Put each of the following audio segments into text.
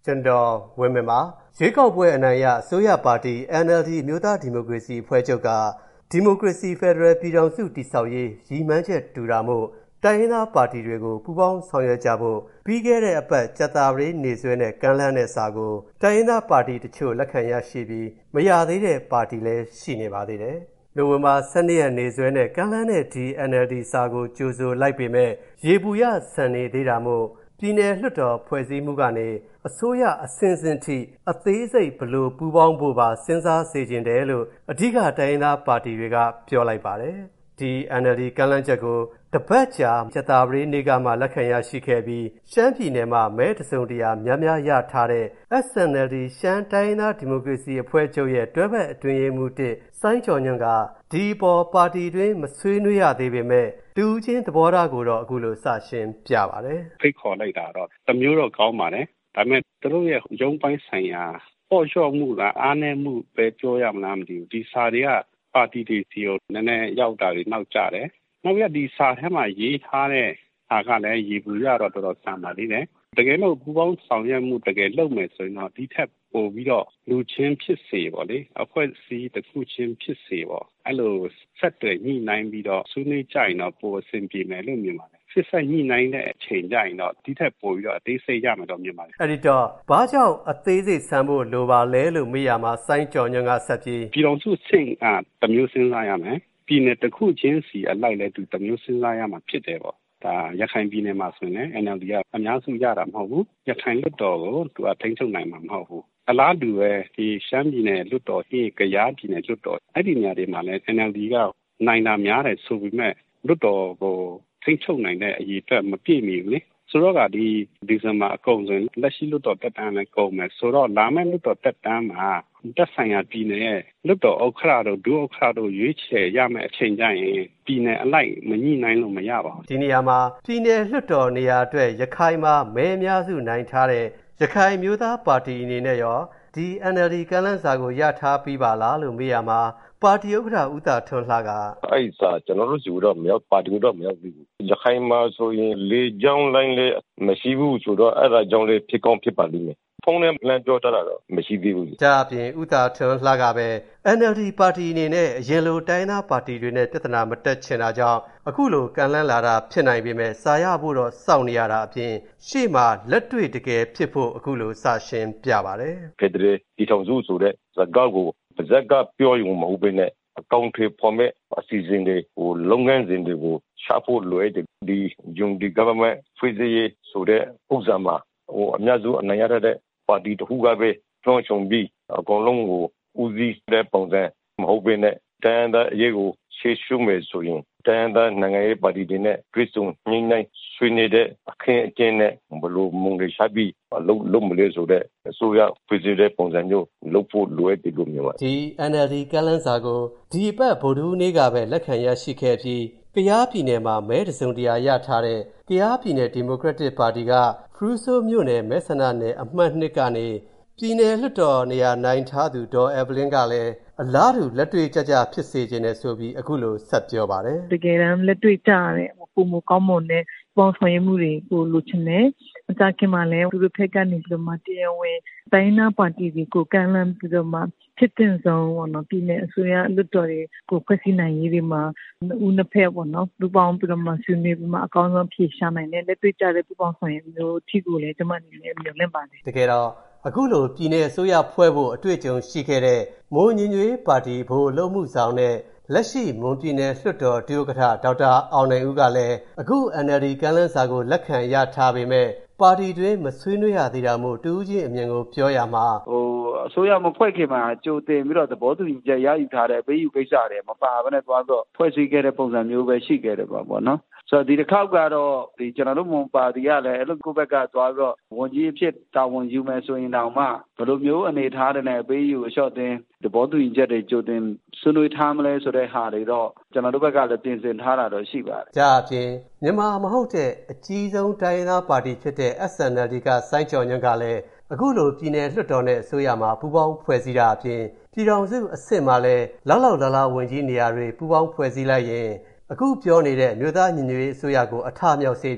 ကျွန်တော်ဝင်းမြပါရွေးကောက်ပွဲအနိုင်ရအစိုးရပါတီ NLD မျိုးသားဒီမိုကရေစီအဖွဲ့ချုပ်ကဒီမိုကရေစီဖက်ဒရယ်ပြည်ထောင်စုတည်ဆောက်ရေးရည်မှန်းချက်တူတာမို့တိုင်းရင်းသားပါတီတွေကိုပူးပေါင်းဆောင်ရွက်ကြဖို့ပြီးခဲ့တဲ့အပတ်ကျပ်သာပတေးနေ့စွဲနဲ့ကမ်းလှမ်းတဲ့စာကိုတိုင်းရင်းသားပါတီတချို့လက်ခံရရှိပြီးမရသေးတဲ့ပါတီလည်းရှိနေပါသေးတယ်။နိုဝင်ဘာ12ရက်နေ့စွဲနဲ့ကမ်းလှမ်းတဲ့ဒီ NLD စာကိုကြိုဆိုလိုက်ပေမဲ့ရေပူရဆန်နေသေးတာမို့ပြည်내လွှတ်တော်ဖွဲ့စည်းမှုကနေအစိုးရအစဉ်စဉ်ထိအသေးစိတ်ဘလို့ပူးပေါင်းဖို့ပါစဉ်းစားစေချင်တယ်လို့အဓိကတိုင်းရင်းသားပါတီတွေကပြောလိုက်ပါတယ်။ဒီ NLD ကမ်းလှမ်းချက်ကိုတပတ်ကြာကျသာပတေးနေ့ကမှလက်ခံရရှိခဲ့ပြီးရှမ်းပြည်နယ်မှာမဲတစုံတရာများများရထားတဲ့ SNLD ရှမ်းတိုင်းရင်းသားဒီမိုကရေစီအဖွဲ့ချုပ်ရဲ့တွဲဘက်အတွင်းရေးမှူး1စိုင်းကျော်ညွန့်ကဒီပေါ်ပါတီတွင်မဆွေးနွေးရသေးပေမဲ့တူချင်းသဘောထားကိုတော့အခုလိုစရှင်းပြပါတယ်။ဖိတ်ခေါ်လိုက်တာတော့တမျိုးတော့ကောင်းပါတယ်။ဒါပေမဲ့သူတို့ရဲ့ရုံးပိုင်းဆိုင်ရာပေါ်လျှော့မှုလားအားနည်းမှုပဲပြောရမလားမသိဘူး။ဒီစာတွေကပါတီတွေစီကိုနည်းနည်းရောက်တာတွေနောက်ကျတယ်။နောက်ပြီးဒီစာထဲမှာရေးထားတဲ့ဟာကလည်းရေပူရတော့တော်တော်ဆန်ပါသေးတယ်။တကယ်လို့ပူပေါင်းဆောင်ရွက်မှုတကယ်လုပ်မယ်ဆိုရင်တော့ဒီထက်ပိုပြီးတော့လူချင်းဖြစ်စေပေါ့လေအဖွဲ့အစည်းတစ်ခုချင်းဖြစ်စေပေါ့အဲ့လိုဆက်တွေညှိနှိုင်းပြီးတော့ဆွေးနွေးကြရင်တော့ပိုအဆင်ပြေမယ်လို့မြင်ပါတယ်စစ်ဆက်ညှိနှိုင်းတဲ့အချိန်ကြရင်တော့ဒီထက်ပိုပြီးတော့အသေးစိတ်ရမယ်တော့မြင်ပါတယ်အဲ့ဒီတော့ဘာကြောင့်အသေးစိတ်ဆန်းဖို့လိုပါလဲလို့မေးရမှာစိုင်းကျော်ညွန့်ကဆက်ပြီးပြည်တော်စုစိတ်တမျိုးစဉ်းစားရမယ်ပြည်နယ်တစ်ခုချင်းစီအလိုက်လဲသူတမျိုးစဉ်းစားရမှာဖြစ်တယ်ပေါ့ဒါရခိုင်ပြည်နယ်မှာဆိုရင် NLD ကအများစုရတာမဟုတ်ဘူးရခိုင်လွှတ်တော်ကိုသူကထိန်းချုပ်နိုင်မှာမဟုတ်ဘူးအလားတူပဲဒီရှမ်းပြည်နယ်လွှတ်တော်ကယားပြည်နယ်လွှတ်တော်အဲ့ဒီနေရာတွေမှာလည်း NLD ကနိုင်တာများတယ်ဆိုပေမဲ့လွှတ်တော်ကိုထိန်းချုပ်နိုင်တဲ့အရေးအတွက်မပြည့်မီဘူးလေဆိုတော့ကဒီဇင်ဘာအကုန်ဆိုရင်လက်ရှိလွှတ်တော်တက်တန်းလည်းကုန်မယ်ဆိုတော့လာမယ့်လွှတ်တော်တက်တန်းမှာတက်ဆိုင်ရာပြည်နယ်ရဲ့လွှတ်တော်ဥက္ကဋ္ဌတို့ဒုဥက္ကဋ္ဌတို့ရွေးချယ်ရမယ့်အချိန်ကျရင်ပြည်နယ်အလိုက်မညှိနှိုင်းလို့မရပါဘူးဒီနေရာမှာပြည်နယ်လွှတ်တော်နေရာအတွက်ရခိုင်မှာမဲအများစုနိုင်ထားတဲ့ရခိုင်မျိုးသားပါတီအနေနဲ့ရောဒီ NLD ကမ်းလှမ်းစာကိုရထားပြီးပါလားလို့မေးရမှာပါတီဥက္ကဋ္ဌဦးသာထွန်းလှကအဲ့စာကျွန်တော်တို့စီတော့မရောက်ပါတီတော့မရောက်ဘူးရခိုင်မှာဆိုရင်လေကြောင်းလိုင်းလေးမရှိဘူးဆိုတော့အဲ့ဒါကြောင့်လေးဖြစ်ကောင်းဖြစ်ပါလိမ့်မယ်ဖုန်းနဲ့လမ်းပြောထားတာတော့မရှိသေးဘူးဒါအပြင်ဦးသာထွန်းလှကပဲ NLD ပါတီအနေနဲ့အရင်လိုတိုင်းသားပါတီတွေနဲ့ပြဿနာမတက်ချင်တာကြောင့်အခုလိုကမ်းလှမ်းလာတာဖြစ်နိုင်ပေမဲ့စာရဖို့တော့စောင့်နေရတာအပြင်ရှေ့မှာလက်တွေ့တကယ်ဖြစ်ဖို့အခုလိုစရှင်းပြပါတယ်ဖက်ဒရယ်ဒီထောင်စုဆိုတဲ့စကားကိုပါဇက်ကပြောရုံမဟုတ်ဘဲနဲ့အကောင့်တွေပေါ်မဲ့အစီအစဉ်တွေလုပ်ငန်းစဉ်တွေကိုရှာဖို့လိုတဲ့ဒီ government ဖွဲ့စည်းရေးဆိုတဲ့ဥစ္စာမှာအများစုအနိုင်ရတဲ့ပါတီတစ်ခုကပဲတွန်းချုံပြီးအကုန်လုံးကိုဦးစီးတဲ့ပုံစံမဟုတ်ဘဲနဲ့တိုင်းဒေသအရေးကိုရှေ့ရှုမယ်ဆိုရင်တိုင်းဒေသနိုင်ငံရေးပါတီတွေနဲ့တွေ့ဆုံညှိနှိုင်းဆွေးနွေးတဲ့အခင်းအကျင်းနဲ့ဘလို့မုံတွေရှာပြီးလုံးမလို့ဆိုတဲ့အစိုးရဖွဲ့စည်းတဲ့ပုံစံမျိုးလုပ်ဖို့လိုအပ်တယ်လို့မြင်ပါတယ်ဒီ NLD ကမ်းလှမ်းစာကိုဒီအပတ်ဗုဒ္ဓဟူးနေ့ကပဲလက်ခံရရှိခဲ့ပြီးကယားပြည်နယ်မှာမဲတစုံတရာရထားတဲ့ကယားပြည်နယ်ဒီမိုကရက်တစ်ပါတီကဖရူးဆိုးမြို့နယ်မဲဆန္ဒနယ်အမှတ်2ကနေပြည်နယ်လွှတ်တော်နေရာနိုင်ထားသူဒေါ်အဗလင်းကလည်းအလားတူလက်တွေ့ကြဖြစ်စေခြင်းနဲ့ဆိုပြီးအခုလိုဆက်ပြောပါတယ်တကယ်တမ်းလက်တွေ့ကြရတယ်ပုံမကောင်းမွန်တဲ့ပေါင်းဆောင်ရွက်မှုတွေကိုလိုချင်တယ်အကြခင်မှာလည်းသူတို့ဖက်ကနေပြီးတော့မှတရားဝင်တိုင်းနာပါတီတွေကိုကမ်းလှမ်းပြီးတော့မှဖြစ်တဲ့ဆုံးပေါ့နော်ပြည်နယ်အစိုးရလွှတ်တော်တွေကိုဖွဲ့စည်းနိုင်ရေးတွေမှာဦးနှစ်ဖက်ပေါ့နော်ပူပေါင်းပြီးတော့မှဆွေးနွေးပြီးမှအကောင်းဆုံးဖြေရှာနိုင်တဲ့လက်တွေ့ကြတဲ့ပူပေါင်းဆောင်ရွက်မျိုးအထီးကိုလည်းကျွန်မအနေနဲ့မျှော်လင့်ပါတယ်တကယ်တော့အခုလိုပြည်내အစိုးရဖွဲ့ဖို့အတွေ့အကြုံရှိခဲ့တဲ့မိုးညင်ညွေးပါတီဘို့လုံမှုဆောင်တဲ့လက်ရှိမွန်ပြည်နယ်လွှတ်တော်ဒုဥက္ကဋ္ဌဒေါက်တာအောင်နိုင်ဦးကလည်းအခု NLD ကမ်းလှမ်းစာကိုလက်ခံရထားပေမဲ့ပါတီတွင်မဆွေးနွေးရသေးတာမို့တူးချင်းအမြင်ကိုပြောရမှာအစိုးရမဖွဲ့ခင်မှာကြိုတင်ပြီးတော့သဘောတူညီချက်ရယူထားတဲ့ပေးယူကိစ္စတွေမပါဘဲနဲ့သွားတော့ဖွဲ့စည်းခဲ့တဲ့ပုံစံမျိုးပဲရှိခဲ့တယ်ပေါ့နော်ဆိုတော့ဒီတစ်ခေါက်ကတော့ကျွန်တော်တို့မွန်ပါတီကလည်းအဲ့လိုကိုယ့်ဘက်ကသွားပြီးတော့ဝန်ကြီးအဖြစ်တာဝန်ယူမယ်ဆိုရင်တောင်မှဘယ်လိုမျိုးအနေထားတွေနဲ့ပေးယူအလျှော့တင်သဘောတူညီချက်တွေကြိုတင်ဆွေးနွေးထားမလဲဆိုတဲ့ဟာတွေတော့ကျွန်တော်တို့ဘက်ကလည်းပြင်ဆင်ထားတာတော့ရှိပါတယ်။ဒါအပြင်မြန်မာမဟုတ်တဲ့အကြီးဆုံးတိုင်းသားပါတီဖြစ်တဲ့ SNLD ကစိုင်းကျော်ညွန့်ကလည်းအခုလိုပြည်내လွှတ်တော်နဲ့အစိုးရမှာပူးပေါင်းဖွဲ့စည်းတာအပြင်ပြည်ထောင်စုအဆင့်မှာလည်းလောက်လားဝင်ကြီးနေရာတွေပူးပေါင်းဖွဲ့စည်းလိုက်ရင်အခုပြောနေတဲ့မြို့သားညီညွတ်ရေးအစိုးရကိုအထမြောက်စေပြီး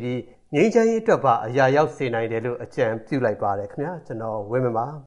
ငြိမ်းချမ်းရေးအတွက်ပါအရာရောက်စေနိုင်တယ်လို့အကြံပြုလိုက်ပါတယ်ခင်ဗျာကျွန်တော်ဝင်းမပါ